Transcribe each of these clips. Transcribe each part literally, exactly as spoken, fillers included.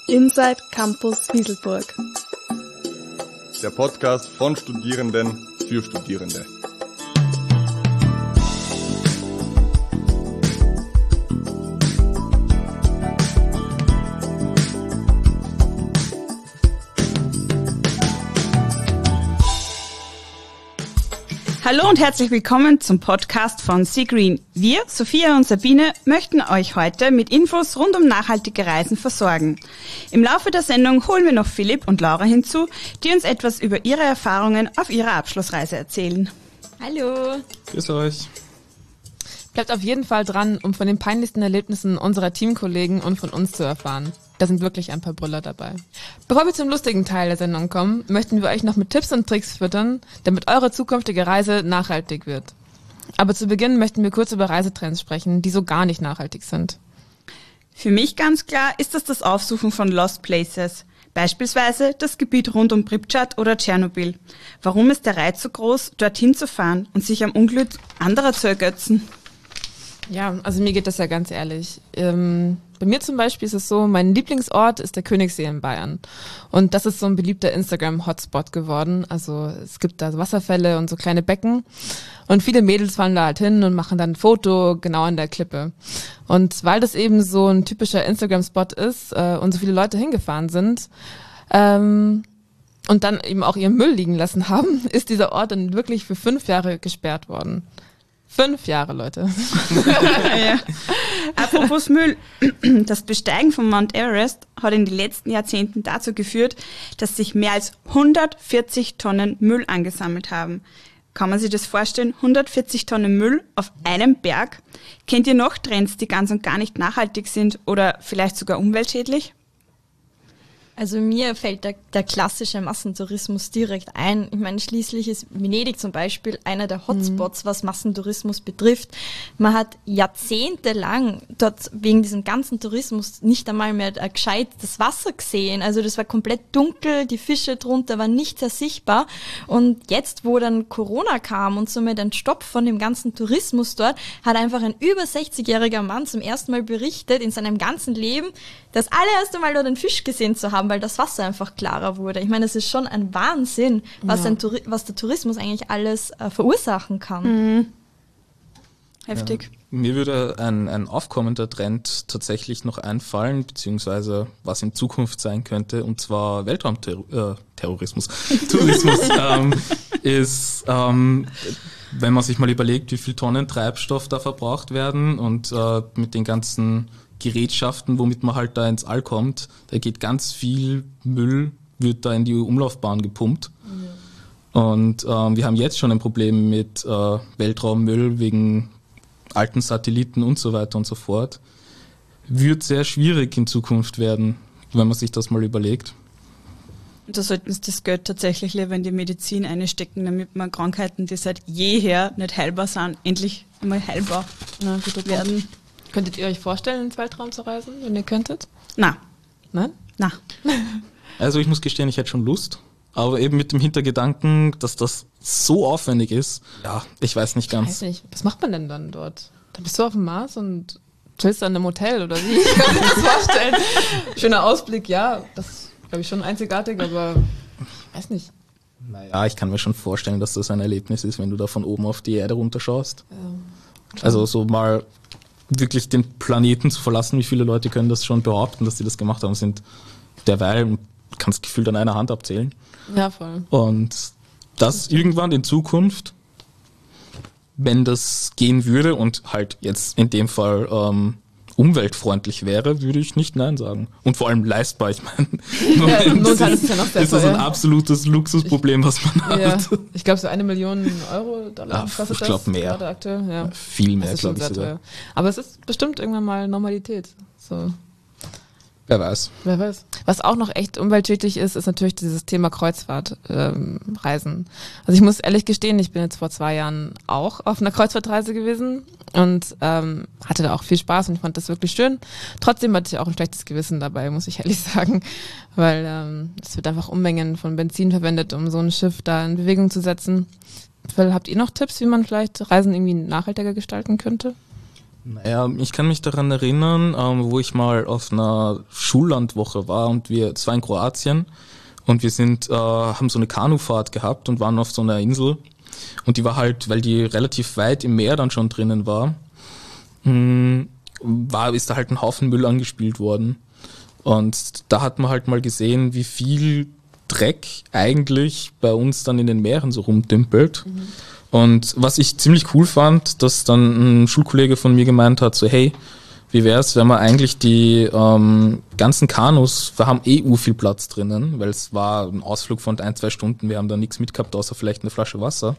Inside Campus Wieselburg. Der Podcast von Studierenden für Studierende. Hallo und herzlich willkommen zum Podcast von Sea Green. Wir, Sophia und Sabine, möchten euch heute mit Infos rund um nachhaltige Reisen versorgen. Im Laufe der Sendung holen wir noch Philipp und Laura hinzu, die uns etwas über ihre Erfahrungen auf ihrer Abschlussreise erzählen. Hallo. Grüß euch. Bleibt auf jeden Fall dran, um von den peinlichsten Erlebnissen unserer Teamkollegen und von uns zu erfahren. Da sind wirklich ein paar Brüller dabei. Bevor wir zum lustigen Teil der Sendung kommen, möchten wir euch noch mit Tipps und Tricks füttern, damit eure zukünftige Reise nachhaltig wird. Aber zu Beginn möchten wir kurz über Reisetrends sprechen, die so gar nicht nachhaltig sind. Für mich ganz klar ist das das Aufsuchen von Lost Places. Beispielsweise das Gebiet rund um Pripyat oder Tschernobyl. Warum ist der Reiz so groß, dorthin zu fahren und sich am Unglück anderer zu ergötzen? Ja, also mir geht das ja ganz ehrlich. Ähm, bei mir zum Beispiel ist es so, mein Lieblingsort ist der Königssee in Bayern. Und das ist so ein beliebter Instagram-Hotspot geworden. Also es gibt da Wasserfälle und so kleine Becken. Und viele Mädels fahren da halt hin und machen dann ein Foto genau an der Klippe. Und weil das eben so ein typischer Instagram-Spot ist äh, und so viele Leute hingefahren sind, ähm, und dann eben auch ihren Müll liegen lassen haben, ist dieser Ort dann wirklich für fünf Jahre gesperrt worden. Fünf Jahre, Leute. Ja. Apropos Müll. Das Besteigen von Mount Everest hat in den letzten Jahrzehnten dazu geführt, dass sich mehr als hundertvierzig Tonnen Müll angesammelt haben. Kann man sich das vorstellen? hundertvierzig Tonnen Müll auf einem Berg. Kennt ihr noch Trends, die ganz und gar nicht nachhaltig sind oder vielleicht sogar umweltschädlich? Also mir fällt der, der klassische Massentourismus direkt ein. Ich meine, schließlich ist Venedig zum Beispiel einer der Hotspots, mhm. was Massentourismus betrifft. Man hat jahrzehntelang dort wegen diesem ganzen Tourismus nicht einmal mehr ein gescheites Wasser gesehen. Also das war komplett dunkel, die Fische drunter waren nicht sehr sichtbar. Und jetzt, wo dann Corona kam und somit ein Stopp von dem ganzen Tourismus dort, hat einfach ein über sechzigjähriger Mann zum ersten Mal berichtet in seinem ganzen Leben, das allererste Mal dort einen Fisch gesehen zu haben, weil das Wasser einfach klarer wurde. Ich meine, es ist schon ein Wahnsinn, was, ja. ein Touri- was der Tourismus eigentlich alles äh, verursachen kann. Mhm. Heftig. Ja. Mir würde ein, ein aufkommender Trend tatsächlich noch einfallen, beziehungsweise was in Zukunft sein könnte, und zwar Weltraumterrorismus. Äh, Tourismus ähm, ist, ähm, wenn man sich mal überlegt, wie viel Tonnen Treibstoff da verbraucht werden und äh, mit den ganzen Gerätschaften, womit man halt da ins All kommt, da geht ganz viel Müll, wird da in die Umlaufbahn gepumpt. Mhm. Und ähm, wir haben jetzt schon ein Problem mit äh, Weltraummüll wegen alten Satelliten und so weiter und so fort. Wird sehr schwierig in Zukunft werden, wenn man sich das mal überlegt. Da sollten sie das Geld tatsächlich lieber in die Medizin einstecken, damit man Krankheiten, die seit jeher nicht heilbar sind, endlich einmal heilbar ja, gut, werden. Könntet ihr euch vorstellen, ins Weltraum zu reisen, wenn ihr könntet? Na. Nein? Na. Also ich muss gestehen, ich hätte schon Lust, aber eben mit dem Hintergedanken, dass das so aufwendig ist, ja, ich weiß nicht ganz. Ich weiß nicht, was macht man denn dann dort? Dann bist du auf dem Mars und chillst dann im Hotel oder wie? Ich kann mir das vorstellen. Schöner Ausblick, ja, das ist, glaube ich, schon einzigartig, aber ich weiß nicht. Naja, ich kann mir schon vorstellen, dass das ein Erlebnis ist, wenn du da von oben auf die Erde runterschaust. Ja, also so mal wirklich den Planeten zu verlassen, wie viele Leute können das schon behaupten, dass sie das gemacht haben, sind derweil, kannst gefühlt an einer Hand abzählen. Ja, voll. Und das irgendwann in Zukunft, wenn das gehen würde und halt jetzt in dem Fall ähm, umweltfreundlich wäre, würde ich nicht Nein sagen. Und vor allem leistbar, ich meine, ja, momentan ist es ja noch sehr ist das ein absolutes Luxusproblem, was man ja, hat. Ich glaube, so eine Million Euro Dollar ja, ich glaube mehr. Aktuell, ja. Viel mehr, glaube ich sogar. Teuer. Aber es ist bestimmt irgendwann mal Normalität. So. Wer weiß. Wer weiß. Was auch noch echt umweltschädlich ist, ist natürlich dieses Thema Kreuzfahrtreisen. Ähm, Reisen. also ich muss ehrlich gestehen, ich bin jetzt vor zwei Jahren auch auf einer Kreuzfahrtreise gewesen und ähm, hatte da auch viel Spaß und ich fand das wirklich schön. Trotzdem hatte ich auch ein schlechtes Gewissen dabei, muss ich ehrlich sagen, weil ähm, es wird einfach Unmengen von Benzin verwendet, um so ein Schiff da in Bewegung zu setzen. Phil, habt ihr noch Tipps, wie man vielleicht Reisen irgendwie nachhaltiger gestalten könnte? Naja, ich kann mich daran erinnern, ähm, wo ich mal auf einer Schullandwoche war und wir, es war in Kroatien und wir sind, äh, haben so eine Kanufahrt gehabt und waren auf so einer Insel und die war halt, weil die relativ weit im Meer dann schon drinnen war, mh, war, ist da halt ein Haufen Müll angespült worden und da hat man halt mal gesehen, wie viel Dreck eigentlich bei uns dann in den Meeren so rumdümpelt. Mhm. Und was ich ziemlich cool fand, dass dann ein Schulkollege von mir gemeint hat, so hey, wie wär's, wenn wir eigentlich die ähm, ganzen Kanus, wir haben eh u viel Platz drinnen, weil es war ein Ausflug von ein, zwei Stunden, wir haben da nichts mitgehabt, außer vielleicht eine Flasche Wasser,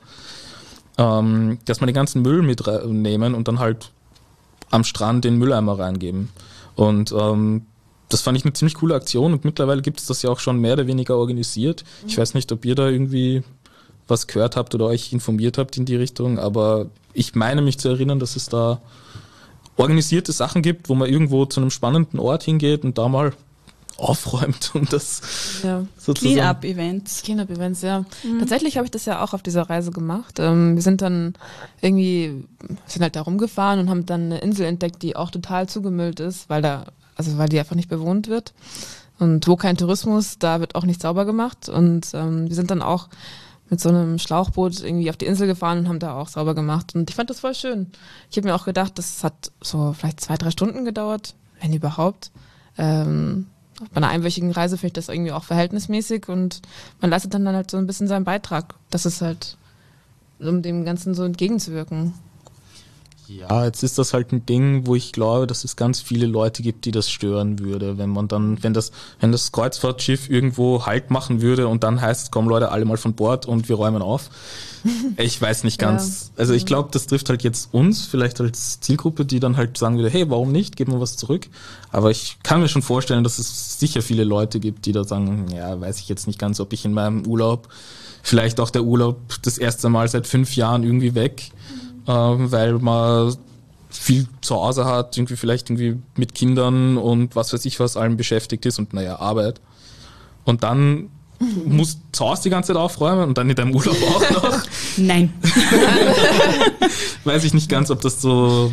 ähm, dass wir den ganzen Müll mitnehmen und dann halt am Strand den Mülleimer reingeben. Und ähm, das fand ich eine ziemlich coole Aktion und mittlerweile gibt es das ja auch schon mehr oder weniger organisiert. Mhm. Ich weiß nicht, ob ihr da irgendwie was gehört habt oder euch informiert habt in die Richtung, aber ich meine mich zu erinnern, dass es da organisierte Sachen gibt, wo man irgendwo zu einem spannenden Ort hingeht und da mal aufräumt und das ja. sozusagen... Clean-up-Events. Clean-up-Events, ja. Mhm. Tatsächlich habe ich das ja auch auf dieser Reise gemacht. Ähm, wir sind dann irgendwie, sind halt da rumgefahren und haben dann eine Insel entdeckt, die auch total zugemüllt ist, weil da, also weil die einfach nicht bewohnt wird. Und wo kein Tourismus, da wird auch nicht sauber gemacht. Und ähm, wir sind dann auch mit so einem Schlauchboot irgendwie auf die Insel gefahren und haben da auch sauber gemacht. Und ich fand das voll schön. Ich habe mir auch gedacht, das hat so vielleicht zwei, drei Stunden gedauert, wenn überhaupt. Ähm, bei einer einwöchigen Reise finde ich das irgendwie auch verhältnismäßig und man leistet dann, dann halt so ein bisschen seinen Beitrag. Das ist halt, um dem Ganzen so entgegenzuwirken. Ja, jetzt ist das halt ein Ding, wo ich glaube, dass es ganz viele Leute gibt, die das stören würde, wenn man dann, wenn das, wenn das Kreuzfahrtschiff irgendwo Halt machen würde und dann heißt es, kommen Leute alle mal von Bord und wir räumen auf. Ich weiß nicht ganz. Ja. Also ich glaube, das trifft halt jetzt uns, vielleicht als Zielgruppe, die dann halt sagen würde, hey, warum nicht, geben wir was zurück. Aber ich kann mir schon vorstellen, dass es sicher viele Leute gibt, die da sagen, ja, weiß ich jetzt nicht ganz, ob ich in meinem Urlaub, vielleicht auch der Urlaub das erste Mal seit fünf Jahren irgendwie weg, weil man viel zu Hause hat, irgendwie vielleicht irgendwie mit Kindern und was weiß ich was allem beschäftigt ist und naja, Arbeit. Und dann musst du zu Hause die ganze Zeit aufräumen und dann in deinem Urlaub auch noch. Nein. Weiß ich nicht ganz, ob das so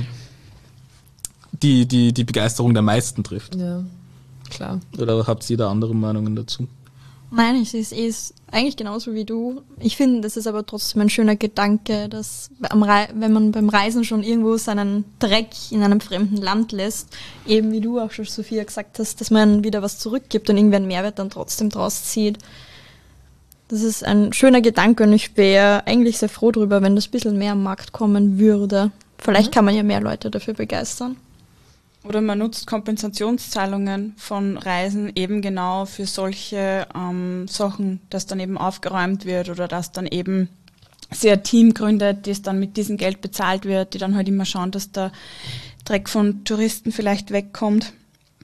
die, die, die Begeisterung der meisten trifft. Ja, klar. Oder habt ihr da andere Meinungen dazu? Nein, es ist, ist eigentlich genauso wie du. Ich finde, das ist aber trotzdem ein schöner Gedanke, dass am Re- wenn man beim Reisen schon irgendwo seinen Dreck in einem fremden Land lässt, eben wie du auch schon, Sophia, gesagt hast, dass man wieder was zurückgibt und irgendwie einen Mehrwert dann trotzdem draus zieht. Das ist ein schöner Gedanke und ich wäre eigentlich sehr froh darüber, wenn das ein bisschen mehr am Markt kommen würde. Vielleicht mhm. kann man ja mehr Leute dafür begeistern. Oder man nutzt Kompensationszahlungen von Reisen eben genau für solche ähm, Sachen, dass dann eben aufgeräumt wird oder dass dann eben sie ein Team gründet, das dann mit diesem Geld bezahlt wird, die dann halt immer schauen, dass der Dreck von Touristen vielleicht wegkommt.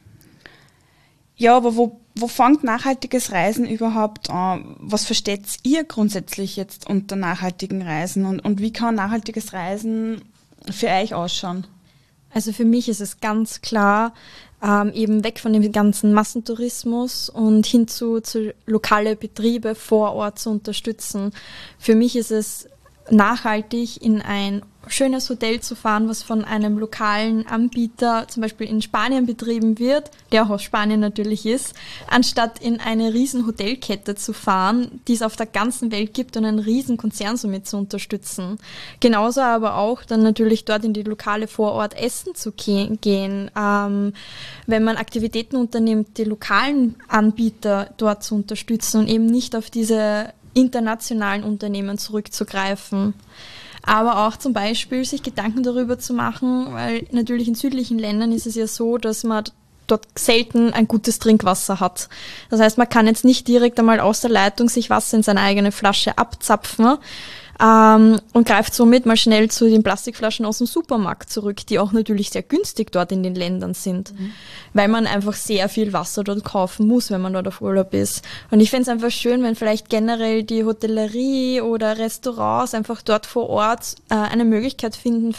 Ja, aber wo, wo fängt nachhaltiges Reisen überhaupt an? Was versteht ihr grundsätzlich jetzt unter nachhaltigen Reisen und, und wie kann nachhaltiges Reisen für euch ausschauen? Also für mich ist es ganz klar, ähm, eben weg von dem ganzen Massentourismus und hin zu, zu lokale Betriebe vor Ort zu unterstützen. Für mich ist es nachhaltig, in ein schönes Hotel zu fahren, was von einem lokalen Anbieter zum Beispiel in Spanien betrieben wird, der auch aus Spanien natürlich ist, anstatt in eine riesen Hotelkette zu fahren, die es auf der ganzen Welt gibt und einen riesen Konzern somit zu unterstützen. Genauso aber auch dann natürlich dort in die lokale Vorort Essen zu gehen, ähm, wenn man Aktivitäten unternimmt, die lokalen Anbieter dort zu unterstützen und eben nicht auf diese internationalen Unternehmen zurückzugreifen. Aber auch zum Beispiel sich Gedanken darüber zu machen, weil natürlich in südlichen Ländern ist es ja so, dass man dort selten ein gutes Trinkwasser hat. Das heißt, man kann jetzt nicht direkt einmal aus der Leitung sich Wasser in seine eigene Flasche abzapfen ähm, und greift somit mal schnell zu den Plastikflaschen aus dem Supermarkt zurück, die auch natürlich sehr günstig dort in den Ländern sind, mhm. weil man einfach sehr viel Wasser dort kaufen muss, wenn man dort auf Urlaub ist. Und ich fände es einfach schön, wenn vielleicht generell die Hotellerie oder Restaurants einfach dort vor Ort äh, eine Möglichkeit finden, vielleicht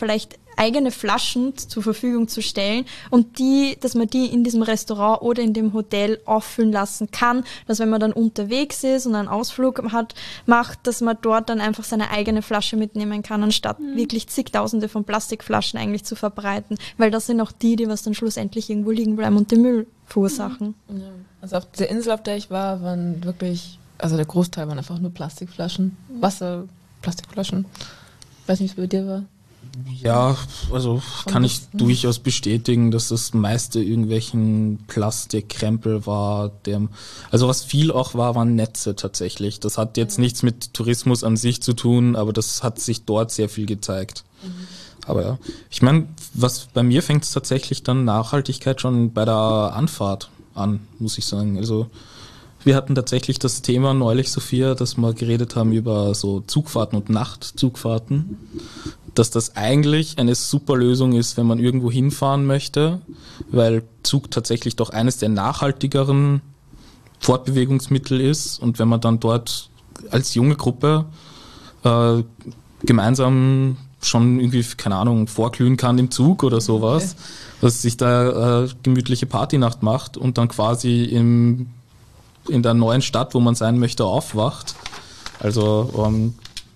eigene Flaschen zur Verfügung zu stellen und die, dass man die in diesem Restaurant oder in dem Hotel auffüllen lassen kann, dass wenn man dann unterwegs ist und einen Ausflug hat, macht, dass man dort dann einfach seine eigene Flasche mitnehmen kann, anstatt mhm. wirklich zigtausende von Plastikflaschen eigentlich zu verbreiten, weil das sind auch die, die was dann schlussendlich irgendwo liegen bleiben und den Müll verursachen. Ja. Also auf der Insel, auf der ich war, waren wirklich, also der Großteil waren einfach nur Plastikflaschen, Wasser, Plastikflaschen. Ich weiß nicht, wie es bei dir war. Ja, also kann ich durchaus bestätigen, dass das meiste irgendwelchen Plastikkrempel war. Der, also was viel auch war, waren Netze tatsächlich. Das hat jetzt nichts mit Tourismus an sich zu tun, aber das hat sich dort sehr viel gezeigt. Mhm. Aber ja, ich meine, was bei mir fängt es tatsächlich dann Nachhaltigkeit schon bei der Anfahrt an, muss ich sagen. Also wir hatten tatsächlich das Thema neulich, Sophia, dass wir geredet haben über so Zugfahrten und Nachtzugfahrten, dass das eigentlich eine super Lösung ist, wenn man irgendwo hinfahren möchte, weil Zug tatsächlich doch eines der nachhaltigeren Fortbewegungsmittel ist und wenn man dann dort als junge Gruppe äh, gemeinsam schon irgendwie, keine Ahnung, vorglühen kann im Zug oder sowas, okay. dass sich da äh, gemütliche Partynacht macht und dann quasi im in der neuen Stadt, wo man sein möchte, aufwacht. Also ähm,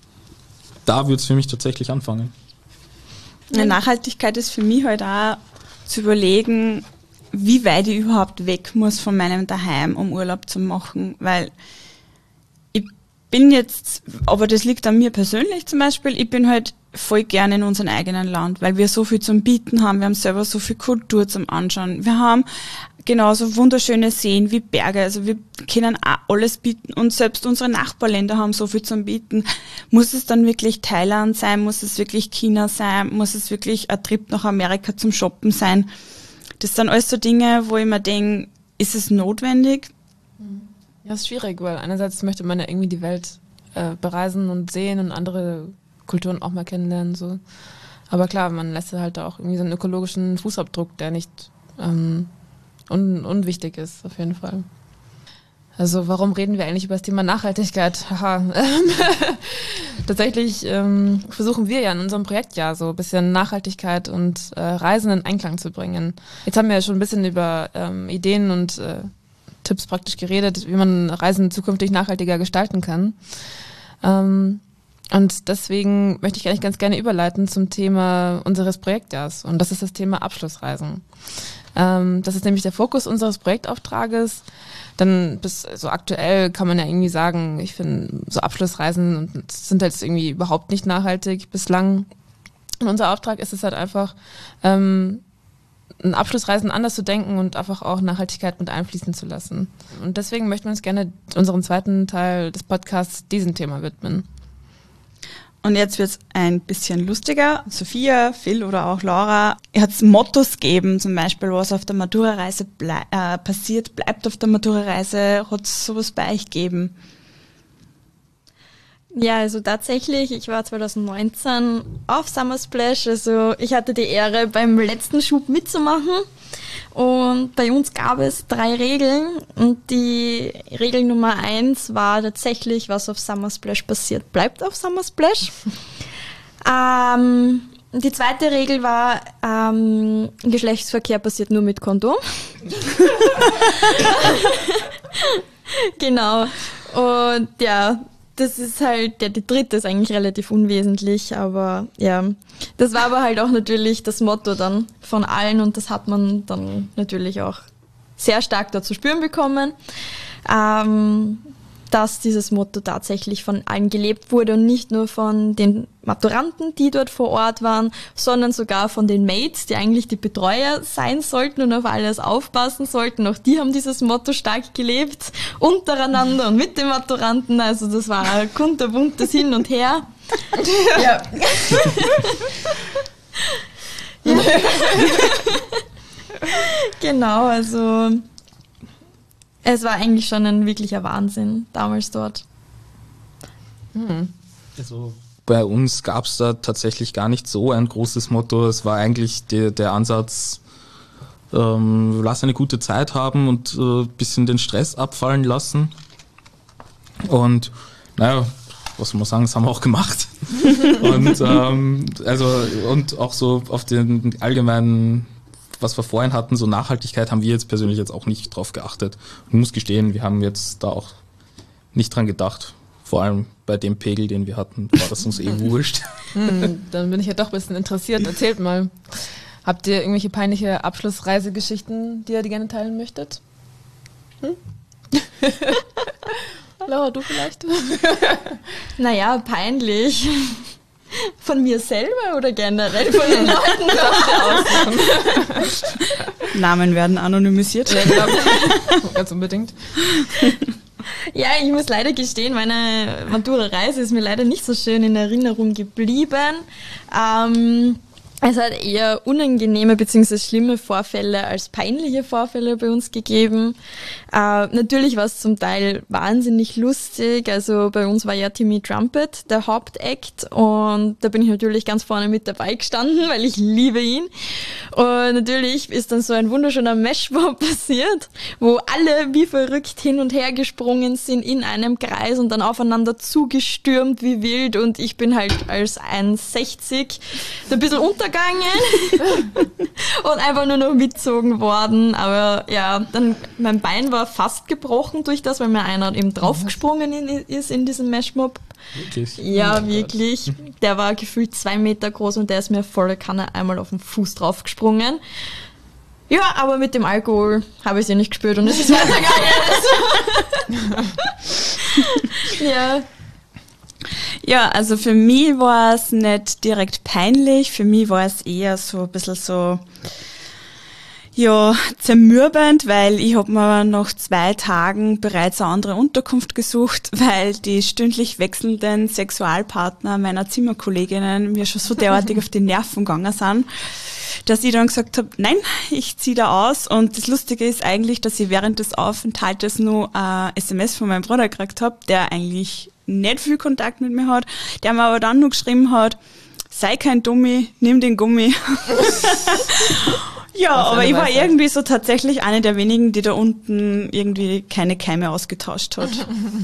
da würde es für mich tatsächlich anfangen. Ja, Nachhaltigkeit ist für mich halt auch zu überlegen, wie weit ich überhaupt weg muss von meinem Daheim, um Urlaub zu machen, weil ich bin jetzt, aber das liegt an mir persönlich zum Beispiel, ich bin halt voll gerne in unserem eigenen Land, weil wir so viel zum Bieten haben, wir haben selber so viel Kultur zum Anschauen, wir haben genauso wunderschöne Seen wie Berge, also wir können auch alles bieten und selbst unsere Nachbarländer haben so viel zum Bieten. Muss es dann wirklich Thailand sein, muss es wirklich China sein, muss es wirklich ein Trip nach Amerika zum Shoppen sein? Das sind alles so Dinge, wo ich mir denke, ist es notwendig? Ja, ist schwierig, weil einerseits möchte man ja irgendwie die Welt äh, bereisen und sehen und andere Kulturen auch mal kennenlernen, so. Aber klar, man lässt halt auch irgendwie so einen ökologischen Fußabdruck, der nicht ähm, un- unwichtig ist, auf jeden Fall. Also warum reden wir eigentlich über das Thema Nachhaltigkeit? Haha. Tatsächlich ähm, versuchen wir ja in unserem Projekt ja so ein bisschen Nachhaltigkeit und äh, Reisen in Einklang zu bringen. Jetzt haben wir ja schon ein bisschen über ähm, Ideen und äh, Tipps praktisch geredet, wie man Reisen zukünftig nachhaltiger gestalten kann. Ähm, Und deswegen möchte ich eigentlich ganz gerne überleiten zum Thema unseres Projektjahres. Und das ist das Thema Abschlussreisen. Ähm, das ist nämlich der Fokus unseres Projektauftrages. Dann bis so aktuell kann man ja irgendwie sagen, ich finde so Abschlussreisen sind jetzt irgendwie überhaupt nicht nachhaltig bislang. Und unser Auftrag ist es halt einfach, ähm, ein Abschlussreisen anders zu denken und einfach auch Nachhaltigkeit mit einfließen zu lassen. Und deswegen möchten wir uns gerne unseren zweiten Teil des Podcasts diesem Thema widmen. Und jetzt wird's ein bisschen lustiger. Sophia, Phil oder auch Laura, ihr hat's Mottos gegeben, zum Beispiel, was auf der Matura-Reise blei- äh, passiert, bleibt auf der Matura-Reise. Hat's sowas bei euch gegeben? Ja, also tatsächlich, ich war zwanzig neunzehn auf Summer Splash, also ich hatte die Ehre, beim letzten Schub mitzumachen. Und bei uns gab es drei Regeln und die Regel Nummer eins war tatsächlich, was auf Summer Splash passiert, bleibt auf Summer Splash. ähm, die zweite Regel war, ähm, Geschlechtsverkehr passiert nur mit Kondom. Genau. Und ja, das ist halt, ja, die dritte ist eigentlich relativ unwesentlich, aber ja, das war aber halt auch natürlich das Motto dann von allen und das hat man dann natürlich auch sehr stark da zu spüren bekommen, ähm, dass dieses Motto tatsächlich von allen gelebt wurde und nicht nur von den Maturanten, die dort vor Ort waren, sondern sogar von den Mates, die eigentlich die Betreuer sein sollten und auf alles aufpassen sollten. Auch die haben dieses Motto stark gelebt, untereinander und mit den Maturanten. Also das war ein kunterbuntes Hin und Her. Ja. Ja. Genau, also es war eigentlich schon ein wirklicher Wahnsinn damals dort. Hm. Also bei uns gab es da tatsächlich gar nicht so ein großes Motto. Es war eigentlich der, der Ansatz, ähm, lass eine gute Zeit haben und ein äh, bisschen den Stress abfallen lassen. Und naja, was soll man sagen, das haben wir auch gemacht. und ähm, also und auch so auf den allgemeinen, was wir vorhin hatten, so Nachhaltigkeit haben wir jetzt persönlich jetzt auch nicht drauf geachtet. Ich muss gestehen, wir haben jetzt da auch nicht dran gedacht. Vor allem bei dem Pegel, den wir hatten, war das uns eh wurscht. Hm, dann bin ich ja doch ein bisschen interessiert. Erzählt mal. Habt ihr irgendwelche peinliche Abschlussreisegeschichten, die ihr die gerne teilen möchtet? Hm? Laura, du vielleicht? Naja, peinlich. Von mir selber oder generell von den Leuten? Namen werden anonymisiert. Ja, genau. Ganz unbedingt. Ja, ich muss leider gestehen, meine Matura-Reise ist mir leider nicht so schön in Erinnerung geblieben. Ähm, es hat eher unangenehme bzw. schlimme Vorfälle als peinliche Vorfälle bei uns gegeben. Äh, natürlich war es zum Teil wahnsinnig lustig. Also bei uns war ja Timmy Trumpet der Hauptakt und da bin ich natürlich ganz vorne mit dabei gestanden, weil ich liebe ihn. Und natürlich ist dann so ein wunderschöner Meshmob passiert, wo alle wie verrückt hin und her gesprungen sind in einem Kreis und dann aufeinander zugestürmt wie wild und ich bin halt als eins sechzig ein bisschen untergegangen und einfach nur noch mitgezogen worden. Aber ja, dann mein Bein war fast gebrochen durch das, weil mir einer eben draufgesprungen in, ist in diesem Meshmob. Wirklich? Ja, Oh wirklich. Der war gefühlt zwei Meter groß und der ist mir volle Kanne einmal auf den Fuß draufgesprungen. Ja, aber mit dem Alkohol habe ich sie nicht gespürt und es ist weitergegangen. Ja. Ja, also für mich war es nicht direkt peinlich, für mich war es eher so ein bisschen so, ja, zermürbend, weil ich habe mir nach zwei Tagen bereits eine andere Unterkunft gesucht, weil die stündlich wechselnden Sexualpartner meiner Zimmerkolleginnen mir schon so derartig auf die Nerven gegangen sind, dass ich dann gesagt habe, nein, ich ziehe da aus. Und das Lustige ist eigentlich, dass ich während des Aufenthaltes nur ein S M S von meinem Bruder gekriegt habe, der eigentlich nicht viel Kontakt mit mir hat, der mir aber dann nur geschrieben hat, sei kein Dummi, nimm den Gummi. Ja, aber ich war Weisheit. Irgendwie so tatsächlich eine der wenigen, die da unten irgendwie keine Keime ausgetauscht hat.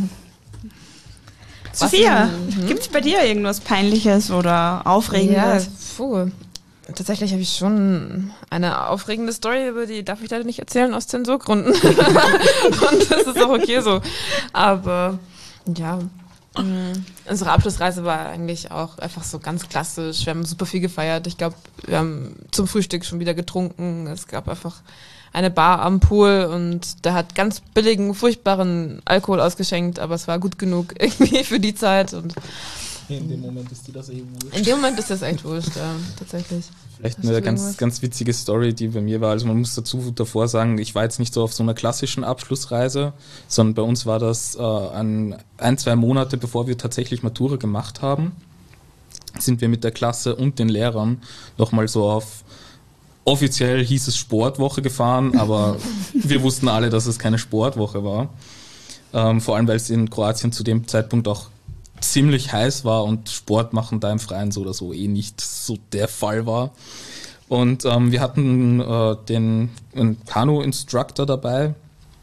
Sophia, mhm. Gibt's bei dir irgendwas Peinliches oder Aufregendes? Ja, puh. Tatsächlich habe ich schon eine aufregende Story, über die darf ich leider nicht erzählen aus Zensurgründen. Und das ist auch okay so. Aber ja, unsere Abschlussreise war eigentlich auch einfach so ganz klassisch. Wir haben super viel gefeiert. Ich glaube, wir haben zum Frühstück schon wieder getrunken. Es gab einfach eine Bar am Pool und da hat ganz billigen, furchtbaren Alkohol ausgeschenkt, aber es war gut genug irgendwie für die Zeit. Und in dem Moment ist dir das eh wurscht. In dem Moment ist das echt wurscht, ja, tatsächlich. Vielleicht eine ganz, ganz witzige Story, die bei mir war. Also man muss dazu davor sagen, ich war jetzt nicht so auf so einer klassischen Abschlussreise, sondern bei uns war das äh, ein, ein, zwei Monate bevor wir tatsächlich Matura gemacht haben, sind wir mit der Klasse und den Lehrern nochmal so auf, offiziell hieß es Sportwoche gefahren, aber wir wussten alle, dass es keine Sportwoche war. Ähm, vor allem, weil es in Kroatien zu dem Zeitpunkt auch ziemlich heiß war und Sport machen da im Freien so oder so eh nicht so der Fall war. Und ähm, wir hatten äh, den Kanu-Instructor dabei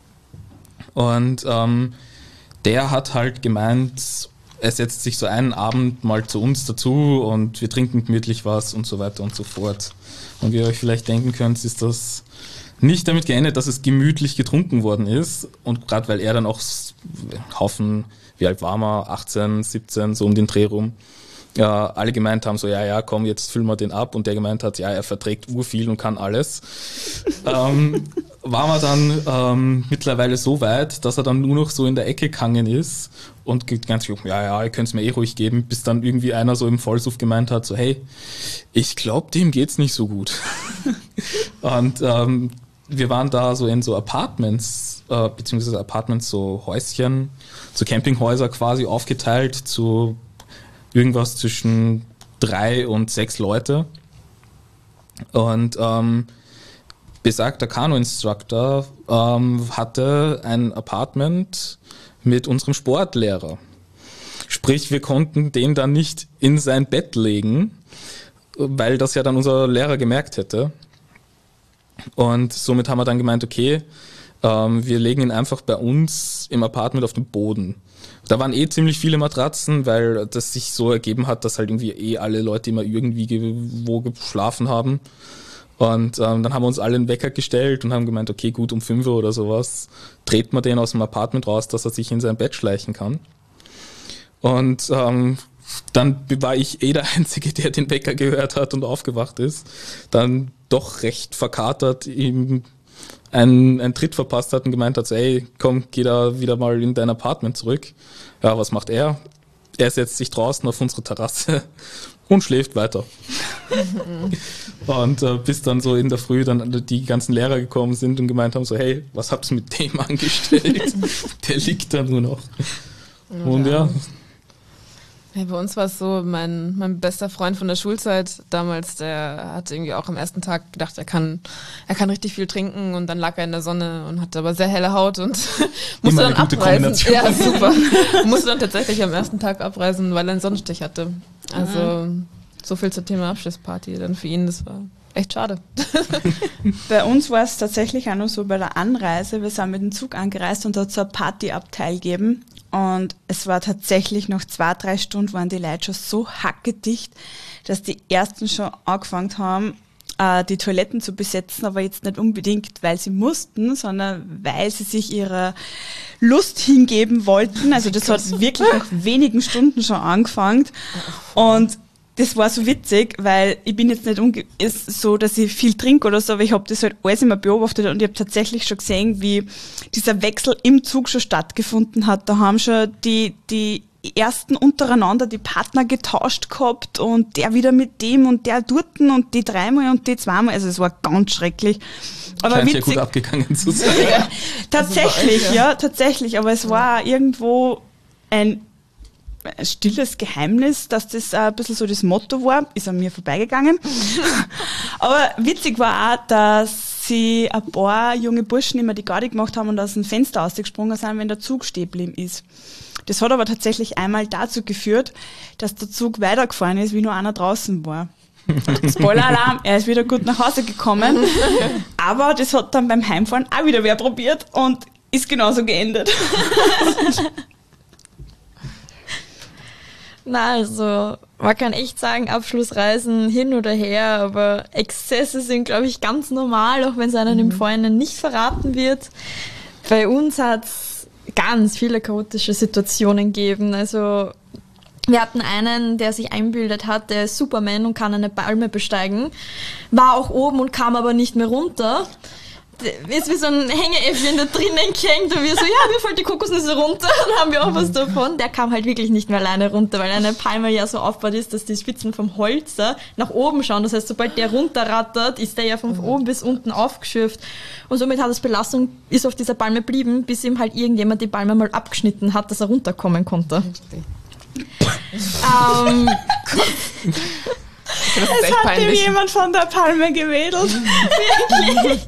und ähm, der hat halt gemeint, er setzt sich so einen Abend mal zu uns dazu und wir trinken gemütlich was und so weiter und so fort. Und wie ihr euch vielleicht denken könnt, ist das nicht damit geendet, dass es gemütlich getrunken worden ist und gerade weil er dann auch Haufen, wie alt war man, achtzehn, siebzehn, so um den Dreh rum, ja, alle gemeint haben so, ja, ja, komm, jetzt füllen wir den ab und der gemeint hat, ja, er verträgt urviel und kann alles. ähm, war man dann ähm, mittlerweile so weit, dass er dann nur noch so in der Ecke gehangen ist und ganz ja, ja, ihr könnt es mir eh ruhig geben, bis dann irgendwie einer so im Vollsuff gemeint hat, so, hey, ich glaube, dem geht's nicht so gut. und ähm, wir waren da so in so Apartments, äh, beziehungsweise Apartments, so Häuschen, so Campinghäuser quasi aufgeteilt zu irgendwas zwischen drei und sechs Leute. Und ähm, besagter Kanu-Instructor ähm, hatte ein Apartment mit unserem Sportlehrer. Sprich, wir konnten den dann nicht in sein Bett legen, weil das ja dann unser Lehrer gemerkt hätte. Und somit haben wir dann gemeint, okay, Ähm, wir legen ihn einfach bei uns im Apartment auf den Boden. Da waren eh ziemlich viele Matratzen, weil das sich so ergeben hat, dass halt irgendwie eh alle Leute immer irgendwie ge- wo geschlafen haben. Und ähm, dann haben wir uns alle einen Wecker gestellt und haben gemeint, okay, gut, um fünf Uhr oder sowas dreht man den aus dem Apartment raus, dass er sich in sein Bett schleichen kann. Und ähm, dann war ich eh der Einzige, der den Wecker gehört hat und aufgewacht ist. Dann doch recht verkatert ihm einen, einen Tritt verpasst hat und gemeint hat, so, ey, komm, geh da wieder mal in dein Apartment zurück. Ja, was macht er? Er setzt sich draußen auf unsere Terrasse und schläft weiter. Und äh, bis dann so in der Früh dann die ganzen Lehrer gekommen sind und gemeint haben so, hey, was habt ihr mit dem angestellt? Der liegt da nur noch. Und ja. Ja, bei uns war es so, mein, mein bester Freund von der Schulzeit damals, der hat irgendwie auch am ersten Tag gedacht, er kann, er kann richtig viel trinken und dann lag er in der Sonne und hatte aber sehr helle Haut und musste dann abreisen. Ja, super. Musste dann tatsächlich am ersten Tag abreisen, weil er einen Sonnenstich hatte. Also mhm. so viel zum Thema Abschlussparty dann für ihn, das war echt schade. Bei uns war es tatsächlich auch noch so bei der Anreise, wir sind mit dem Zug angereist und da hat es so ein Partyabteil gegeben. Und es war tatsächlich noch zwei, drei Stunden waren die Leute schon so hackedicht, dass die Ersten schon angefangen haben, äh, die Toiletten zu besetzen, aber jetzt nicht unbedingt, weil sie mussten, sondern weil sie sich ihrer Lust hingeben wollten. Also das hat wirklich nach wenigen Stunden schon angefangen. Und das war so witzig, weil ich bin jetzt nicht umge- ist so, dass ich viel trinke oder so, aber ich habe das halt alles immer beobachtet und ich habe tatsächlich schon gesehen, wie dieser Wechsel im Zug schon stattgefunden hat. Da haben schon die die ersten untereinander die Partner getauscht gehabt und der wieder mit dem und der dorten und die dreimal und die zweimal. Also es war ganz schrecklich. Aber scheint witzig. ja gut abgegangen zu sein. Ja, tatsächlich, also euch, ja. ja, tatsächlich. Aber es war irgendwo ein ein stilles Geheimnis, dass das ein bisschen so das Motto war, ist an mir vorbeigegangen. Aber witzig war auch, dass sie ein paar junge Burschen immer die Garde gemacht haben und aus dem Fenster ausgesprungen sind, wenn der Zug stehen geblieben ist. Das hat aber tatsächlich einmal dazu geführt, dass der Zug weitergefahren ist, wie nur einer draußen war. Spoiler-Alarm, er ist wieder gut nach Hause gekommen, aber das hat dann beim Heimfahren auch wieder wer probiert und ist genauso geendet. Na, also, man kann echt sagen, Abschlussreisen hin oder her, aber Exzesse sind, glaube ich, ganz normal, auch wenn es einem im Vorhinein nicht verraten wird. Bei uns hat es ganz viele chaotische Situationen gegeben. Also, wir hatten einen, der sich einbildet hat, der ist Superman und kann eine Palme besteigen, war auch oben und kam aber nicht mehr runter. Ist wie so ein Hängeäffchen da drinnen gehängt und wir so, ja, mir fällt die Kokosnüsse runter, dann haben wir auch was davon. Der kam halt wirklich nicht mehr alleine runter, weil eine Palme ja so aufgebaut ist, dass die Spitzen vom Holz nach oben schauen. Das heißt, sobald der runterrattert, ist der ja von oben bis unten aufgeschürft. Und somit hat das Belastung, ist auf dieser Palme geblieben, bis ihm halt irgendjemand die Palme mal abgeschnitten hat, dass er runterkommen konnte. ähm, es hat ihm jemand von der Palme gewedelt. Wirklich.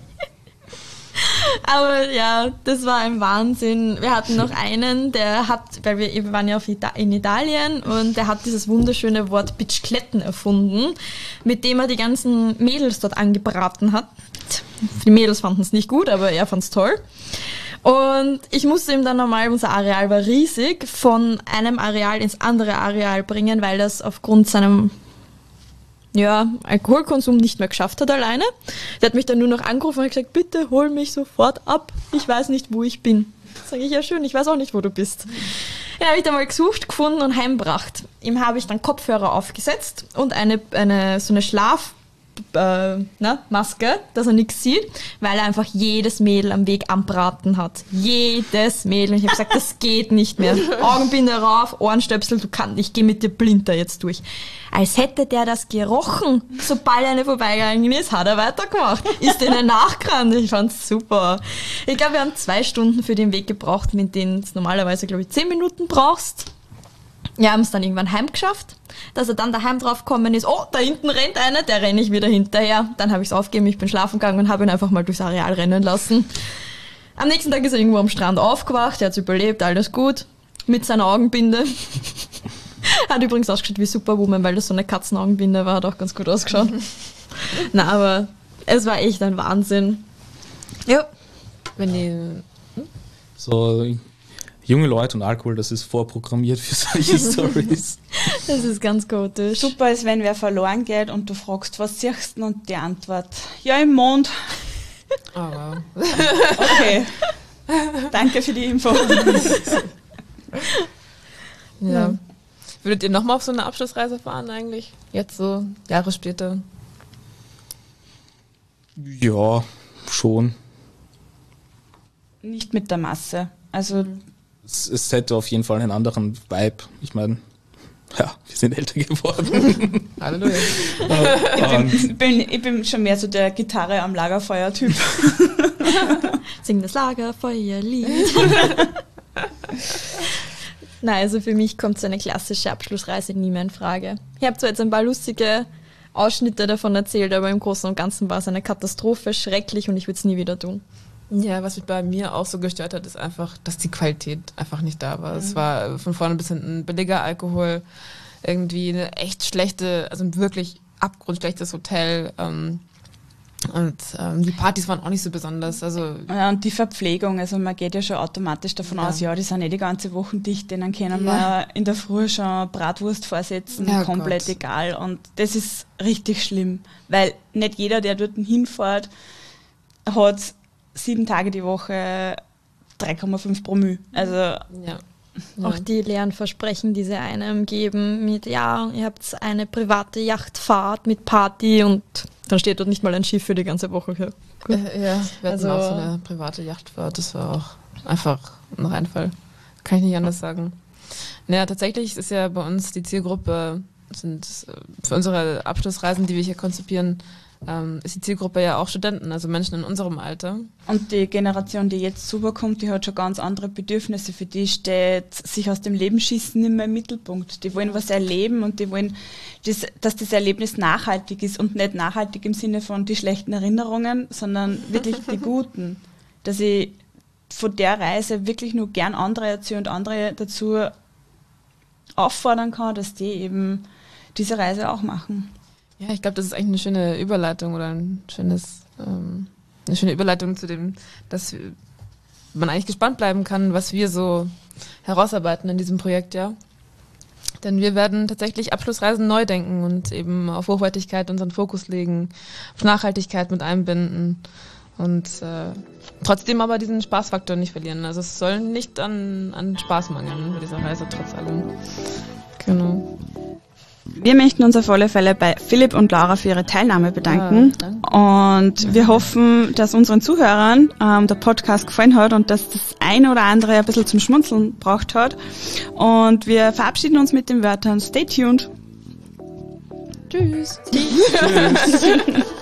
Aber ja, das war ein Wahnsinn. Wir hatten noch einen, der hat, weil wir, wir waren ja auf Ita- in Italien und der hat dieses wunderschöne Wort Bitschkletten erfunden, mit dem er die ganzen Mädels dort angebraten hat. Die Mädels fanden es nicht gut, aber er fand es toll. Und ich musste ihm dann normal, unser Areal war riesig, von einem Areal ins andere Areal bringen, weil das aufgrund seinem ja, Alkoholkonsum nicht mehr geschafft hat alleine. Der hat mich dann nur noch angerufen und gesagt, bitte hol mich sofort ab. Ich weiß nicht, wo ich bin. Sag ich, ja schön, ich weiß auch nicht, wo du bist. Ja, habe ich dann mal gesucht, gefunden und heimgebracht. Ihm habe ich dann Kopfhörer aufgesetzt und eine, eine so eine Schlaf Äh, ne, Maske, dass er nichts sieht, weil er einfach jedes Mädel am Weg anbraten hat. Jedes Mädel. Und ich habe gesagt, das geht nicht mehr. Augenbinde rauf, Ohrenstöpsel, du kannst, ich gehe mit dir blind da jetzt durch. Als hätte der das gerochen. Sobald eine vorbeigegangen ist, hat er weitergemacht. Ist denen nachgerannt. Ich fand's super. Ich glaube, wir haben zwei Stunden für den Weg gebraucht, mit denen es normalerweise, glaube ich, zehn Minuten brauchst. Wir haben es dann irgendwann heimgeschafft, dass er dann daheim drauf gekommen ist, oh, da hinten rennt einer, der renne ich wieder hinterher. Dann habe ich es aufgegeben, ich bin schlafen gegangen und habe ihn einfach mal durchs Areal rennen lassen. Am nächsten Tag ist er irgendwo am Strand aufgewacht, er hat es überlebt, alles gut, mit seiner Augenbinde. Hat übrigens ausgeschaut wie Superwoman, weil das so eine Katzenaugenbinde war, hat auch ganz gut ausgeschaut. Na, aber es war echt ein Wahnsinn. Ja. Wenn die So junge Leute und Alkohol, das ist vorprogrammiert für solche Stories. Das ist ganz gotisch. Super ist, wenn wer verloren geht und du fragst, was siehst du? Und die Antwort, ja, im Mond. Oh, wow. Okay. Danke für die Info. Ja. Würdet ihr nochmal auf so eine Abschlussreise fahren eigentlich? Jetzt so, Jahre später? Ja, schon. Nicht mit der Masse. Also Es, es hätte auf jeden Fall einen anderen Vibe. Ich meine, ja, wir sind älter geworden. Halleluja. Und ich bin, ich bin schon mehr so der Gitarre am Lagerfeuer-Typ. Sing das Lagerfeuerlied. Nein, also für mich kommt so eine klassische Abschlussreise nie mehr in Frage. Ich habe zwar jetzt ein paar lustige Ausschnitte davon erzählt, aber im Großen und Ganzen war es eine Katastrophe, schrecklich und ich würde es nie wieder tun. Ja, was mich bei mir auch so gestört hat, ist einfach, dass die Qualität einfach nicht da war. Mhm. Es war von vorne bis hinten billiger Alkohol, irgendwie eine echt schlechte, also ein wirklich abgrundschlechtes Hotel. Ähm, und ähm, die Partys waren auch nicht so besonders. Also Ja, und die Verpflegung, also man geht ja schon automatisch davon Ja. aus, ja, die sind eh die ganze Woche dicht, denen können Ja. wir in der Früh schon Bratwurst vorsetzen, Ja, komplett Gott. egal. Und das ist richtig schlimm, weil nicht jeder, der dort hinfährt, hat sieben Tage die Woche drei Komma fünf Promille. Also ja. Auch die leeren Versprechen, die sie einem geben mit, ja, ihr habt eine private Yachtfahrt mit Party und dann steht dort nicht mal ein Schiff für die ganze Woche. Ja. Äh, ja, wir hatten Also- auch so eine private Yachtfahrt, das war auch einfach ein Reinfall. Kann ich nicht anders sagen. Naja, tatsächlich ist ja bei uns die Zielgruppe, sind äh, für unsere Abschlussreisen, die wir hier konzipieren, ähm, ist die Zielgruppe ja auch Studenten, also Menschen in unserem Alter. Und die Generation, die jetzt rüberkommt, die hat schon ganz andere Bedürfnisse. Für die steht sich aus dem Leben schießen nicht mehr im Mittelpunkt. Die wollen was erleben und die wollen, das, dass das Erlebnis nachhaltig ist und nicht nachhaltig im Sinne von die schlechten Erinnerungen, sondern wirklich die guten. Dass ich von der Reise wirklich nur gern andere erzähle und andere dazu auffordern kann, dass die eben diese Reise auch machen. Ja, ich glaube, das ist eigentlich eine schöne Überleitung oder ein schönes, ähm, eine schöne Überleitung zu dem, dass man eigentlich gespannt bleiben kann, was wir so herausarbeiten in diesem Projekt, ja. Denn wir werden tatsächlich Abschlussreisen neu denken und eben auf Hochwertigkeit unseren Fokus legen, auf Nachhaltigkeit mit einbinden und äh, trotzdem aber diesen Spaßfaktor nicht verlieren. Also es soll nicht an, an Spaß mangeln bei dieser Reise, trotz allem. Genau. Wir möchten uns auf alle Fälle bei Philipp und Laura für ihre Teilnahme bedanken. Ja, und wir hoffen, dass unseren Zuhörern ähm, der Podcast gefallen hat und dass das eine oder andere ein bisschen zum Schmunzeln braucht hat. Und wir verabschieden uns mit den Wörtern Stay tuned. Tschüss. Tschüss.